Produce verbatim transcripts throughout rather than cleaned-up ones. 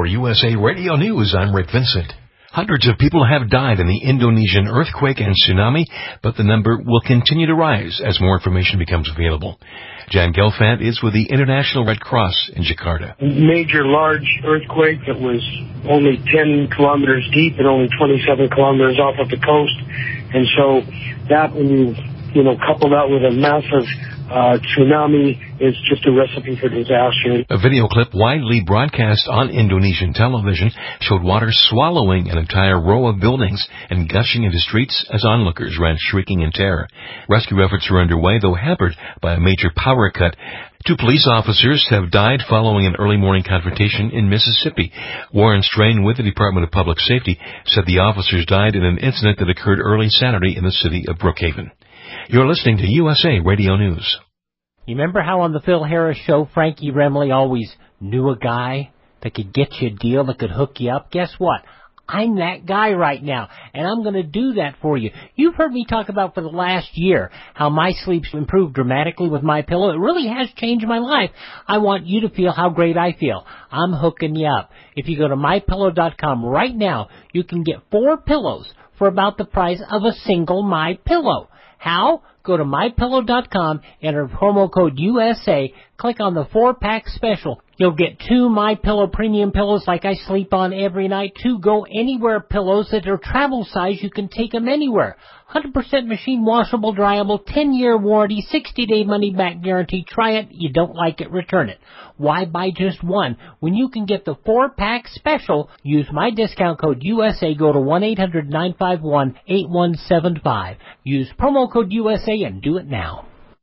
U S A Radio News, I'm Rick Vincent. Hundreds of people have died in the Indonesian earthquake and tsunami, but the number will continue to rise as more information becomes available. Jan Gelfand is with the International Red Cross in Jakarta. Major large earthquake that was only ten kilometers deep and only twenty-seven kilometers off of the coast. And so that, when you, you know, couple that with a massive Uh, tsunami, is just a recipe for disaster. A video clip widely broadcast on Indonesian television showed water swallowing an entire row of buildings and gushing into streets as onlookers ran shrieking in terror. Rescue efforts are underway, though hampered by a major power cut. Two police officers have died following an early morning confrontation in Mississippi. Warren Strain with the Department of Public Safety said the officers died in an incident that occurred early Saturday in the city of Brookhaven. You're listening to U S A Radio News. You remember how on the Phil Harris show, Frankie Remley always knew a guy that could get you a deal, that could hook you up? Guess what? I'm that guy right now, and I'm going to do that for you. You've heard me talk about for the last year how my sleep's improved dramatically with MyPillow. It really has changed my life. I want you to feel how great I feel. I'm hooking you up. If you go to my pillow dot com right now, you can get four pillows for about the price of a single MyPillow. How? Go to my pillow dot com, enter promo code U S A, click on the four-pack special. You'll get two MyPillow premium pillows like I sleep on every night, two Go Anywhere pillows that are travel size. You can take them anywhere. one hundred percent machine washable, dryable, ten-year warranty, sixty-day money-back guarantee. Try it. You don't like it, return it. Why buy just one when you can get the four-pack special? Use my discount code U S A. Go to one eight hundred nine five one eight one seven five. Use promo code U S A and do it now.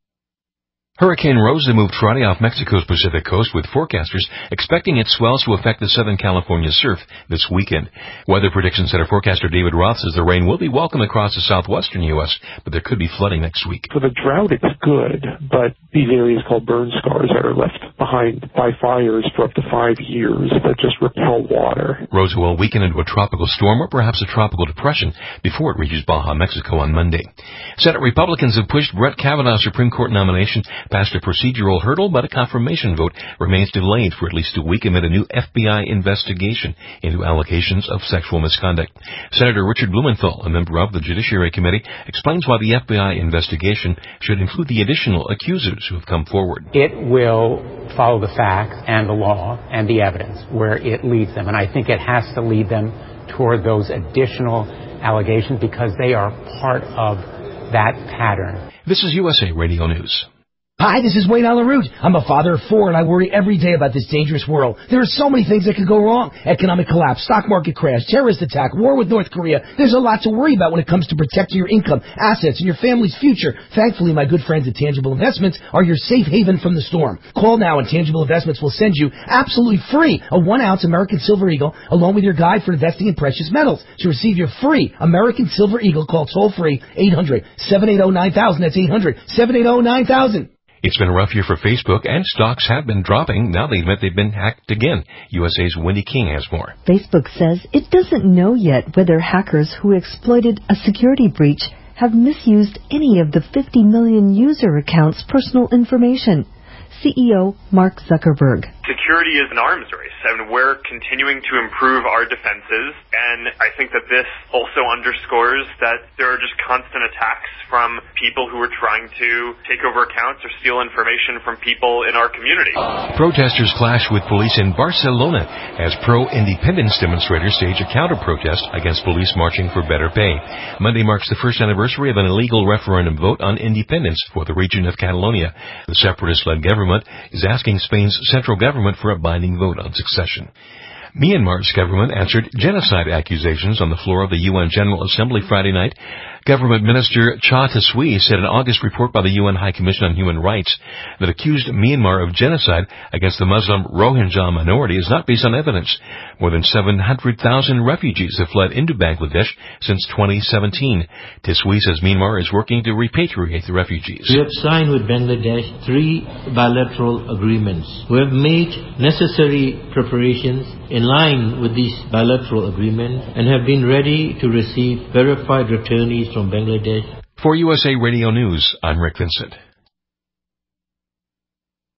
Hurricane Rosa moved Friday off Mexico's Pacific coast, with forecasters expecting its swells to affect the Southern California surf this weekend. Weather Prediction Center forecaster David Roth says the rain will be welcome across the southwestern U S, but there could be flooding next week. For the drought, it's good, but these areas called burn scars that are left behind by fires for up to five years that just repel water. Rosa will weaken into a tropical storm or perhaps a tropical depression before it reaches Baja, Mexico on Monday. Senate Republicans have pushed Brett Kavanaugh's Supreme Court nomination past a procedural hurdle, but a confirmation vote remains delayed for at least a week amid a new F B I investigation into allegations of sexual misconduct. Senator Richard Blumenthal, a member of the Judiciary Committee, explains why the F B I investigation should include the additional accusers who have come forward. It will follow the facts and the law and the evidence where it leads them, and I think it has to lead them toward those additional allegations because they are part of that pattern. This is U S A Radio News. Hi, this is Wayne Alaroot. I'm a father of four, and I worry every day about this dangerous world. There are so many things that could go wrong. Economic collapse, stock market crash, terrorist attack, war with North Korea. There's a lot to worry about when it comes to protecting your income, assets, and your family's future. Thankfully, my good friends at Tangible Investments are your safe haven from the storm. Call now, and Tangible Investments will send you absolutely free a one-ounce American Silver Eagle along with your guide for investing in precious metals. To receive your free American Silver Eagle, call toll-free eight hundred seven eight zero nine thousand. That's eight hundred seven eight zero nine thousand. It's been a rough year for Facebook, and stocks have been dropping. Now they admit they've been hacked again. U S A's Wendy King has more. Facebook says it doesn't know yet whether hackers who exploited a security breach have misused any of the fifty million user accounts' personal information. C E O Mark Zuckerberg. Security is an arms race, and we're continuing to improve our defenses, and I think that this also underscores that there are just constant attacks from people who are trying to take over accounts or steal information from people in our community. Protesters clash with police in Barcelona as pro-independence demonstrators stage a counter-protest against police marching for better pay. Monday marks the first anniversary of an illegal referendum vote on independence for the region of Catalonia. The separatist-led government is asking Spain's central government for a binding vote on succession. Myanmar's government answered genocide accusations on the floor of the U N General Assembly Friday night. Government Minister Cha Taisui said an August report by the U N High Commission on Human Rights that accused Myanmar of genocide against the Muslim Rohingya minority is not based on evidence. More than seven hundred thousand refugees have fled into Bangladesh since twenty seventeen. Taisui says Myanmar is working to repatriate the refugees. We have signed with Bangladesh three bilateral agreements. We have made necessary preparations in line with these bilateral agreements and have been ready to receive verified returnees from Bangladesh. For U S A Radio News, I'm Rick Vincent.